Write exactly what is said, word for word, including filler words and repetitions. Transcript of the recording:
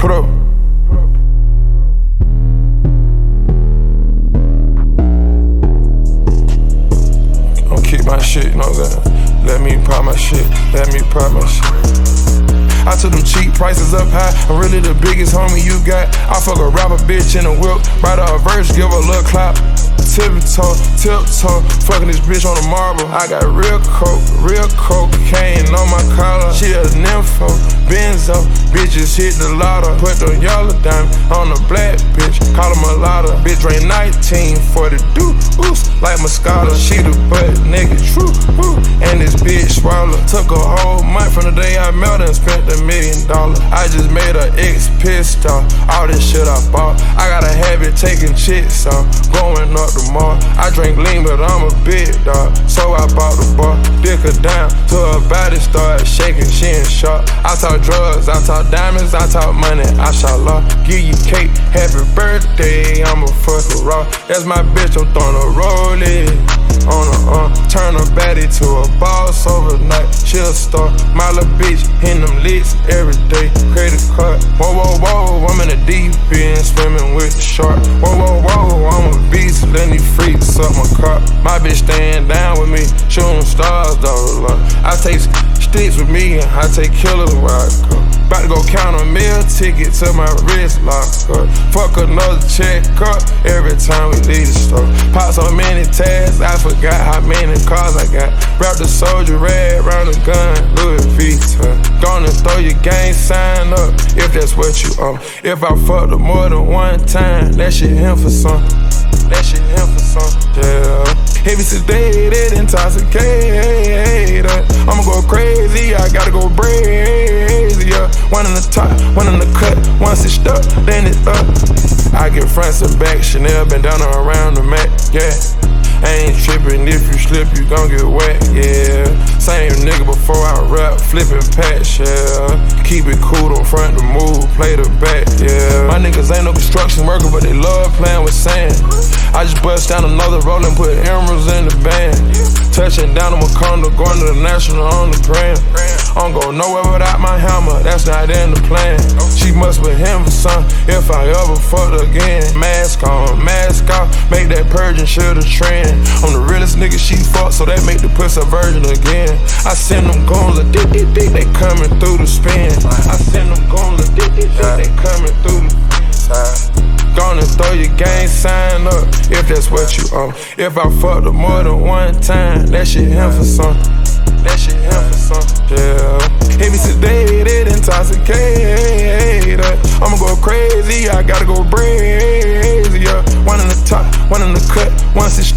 Put up. Don't keep my shit, no gun. Let me pop my shit, let me pop my shit. I took them cheap prices up high. I'm really the biggest homie you got. I fuck a rapper bitch in a whip. Write her a verse, give her a little clap. Tiptoe, tiptoe, fucking this bitch on the marble. I got real coke, real cocaine on my collar. She a nympho, benzo, bitches hit the lotto. Put the yellow diamond on the black bitch, call her mulatto. Bitch drain nineteen forty deuce, like Moscato. She the butt nigga, true, woo. And this bitch swallow. Took a whole month from the day I met her and spent a million dollars. I just made her ex pissed off, all this shit I bought. I got a habit taking chicks off, going up the mall. I drink lean, but I'm a big dog, so I bought the bar. Dick her down till her body started shaking, she in shock. I talk drugs, I talk diamonds, I talk money, I shall law. Give you cake, happy birthday, I'm a fucking raw. That's my bitch, I'm throwing a rollie on her arm. Turn her baddie to a boss overnight, she'll star. My little bitch, hitting them licks every day, credit card. Whoa, whoa, whoa, I'm in the deep end, swimming with the shark. Whoa, whoa, whoa, I'm a beast, letting these freaks up my car. My bitch staying down with me, shooting stars, though. I take sticks with me, and I take killers where I go. About to go count a meal ticket to my wrist lock up. Fuck another check up every time we leave the store. Pop so many tags, I forgot how many cars I got. Wrap the soldier red round the gun, Louis Vuitton. Gonna throw your gang sign up if that's what you own. If I fucked her more than one time, that shit him for some. That shit him for some, yeah. Heavy sedated, intoxicated. I'ma go crazy, I gotta go crazy, yeah. One in the top, one in the cut, once it's stuck, then it's up. I get fronts and back, Chanel been down around the mat, yeah. I ain't trippin', if you slip, you gon' get wet, yeah. Same nigga before I rap, flippin' patch, yeah. Keep it cool, don't front the move, play the back, yeah. My niggas ain't no construction worker, but they love playing with sand. I just bust down another roll and put emeralds in the band. Touching down on Wakanda, going to the national on the gram. I don't go nowhere without my hammer, that's not in the plan. She must with him for some, if I ever fucked again. Mask on, mask off, make that purging shit a trend. I'm the realest nigga she fuck, so that make the pussy a virgin again. I send them goons a dick, dick, dick, they coming through the spin. I send them goons a dick, dick, dick, they coming through the side. Gonna throw your gang sign up if that's what you own. If I fucked her more than one time, that shit him for some. That shit him for some, yeah. Heavy sedated, intoxicated. I'ma go crazy, I gotta go crazy, yeah. One in the top, one in the cut, once it's